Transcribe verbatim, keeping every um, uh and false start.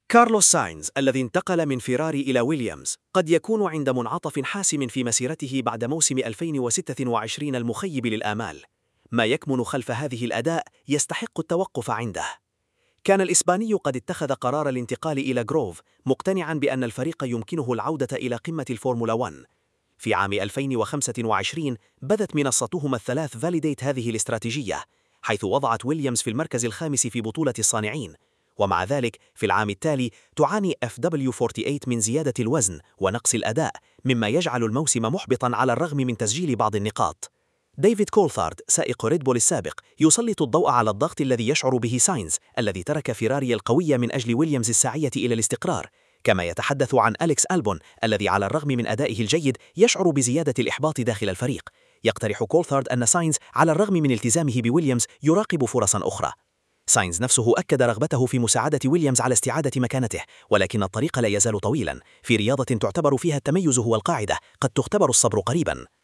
كارلوس ساينز الذي انتقل من فيراري إلى ويليامز قد يكون عند منعطف حاسم في مسيرته بعد موسم ألفين وستة وعشرين المخيب للآمال. ما يكمن خلف هذه الأداء يستحق التوقف عنده. كان الإسباني قد اتخذ قرار الانتقال إلى جروف مقتنعا بأن الفريق يمكنه العودة إلى قمة الفورمولا واحد. في عام ألفين وخمسة وعشرين بدت منصتهما الثلاث فاليديت هذه الاستراتيجية، حيث وضعت ويليامز في المركز الخامس في بطولة الصانعين. ومع ذلك في العام التالي تعاني إف دبليو ثمانية وأربعين من زيادة الوزن ونقص الأداء، مما يجعل الموسم محبطا على الرغم من تسجيل بعض النقاط. ديفيد كولثارد سائق ريد بول السابق يسلط الضوء على الضغط الذي يشعر به ساينز الذي ترك فيراري القوية من أجل ويليامز الساعية إلى الاستقرار، كما يتحدث عن أليكس ألبون الذي على الرغم من أدائه الجيد يشعر بزيادة الإحباط داخل الفريق. يقترح كولثارد أن ساينز على الرغم من التزامه بويليامز يراقب فرصا أخرى. ساينز نفسه أكد رغبته في مساعدة ويليامز على استعادة مكانته، ولكن الطريق لا يزال طويلا. في رياضة تعتبر فيها التميز هو القاعدة قد تختبر الصبر قريبا.